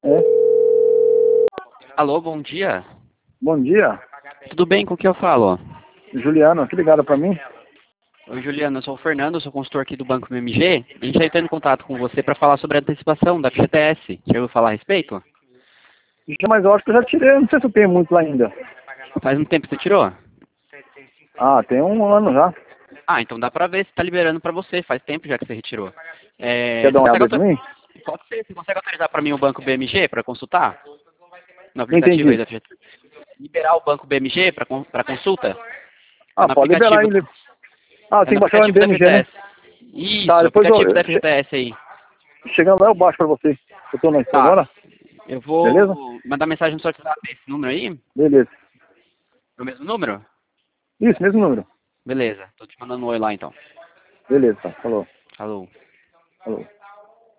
É. Alô, bom dia. Bom dia. Tudo bem? Com quem eu falo? Juliano, que ligaram pra mim? Oi, Juliana, eu sou o Fernando, eu sou consultor aqui do Banco BMG. A gente está entrando em contato com você para falar sobre a antecipação da FGTS. Já ouviu falar a respeito? Mas eu acho que eu já tirei, não sei se eu tenho muito lá ainda. Faz um tempo que você tirou? Ah, tem um ano já. Ah, então dá para ver se está liberando para você. Faz tempo já que você retirou. Quer Você dar uma consegue olhada pra mim? Pode ser. Você consegue autorizar para mim o Banco BMG para consultar? No Não aplicativo aí entendi. da FGTS? Liberar o Banco BMG para consulta? Tá Ah, no pode liberar aplicativo, ele. Ah, é tem no que baixar o aplicativo da BMG, né? FGTS. Tá, Isso, depois aplicativo da FGTS aí. chegando lá eu baixo pra você. Eu tô na Tá. agora, Eu beleza? vou mandar mensagem no seu WhatsApp, esse número aí? Beleza. É o mesmo número? Isso, mesmo número. Beleza, tô te mandando um oi lá então. Beleza, tá. Falou. Falou. Falou.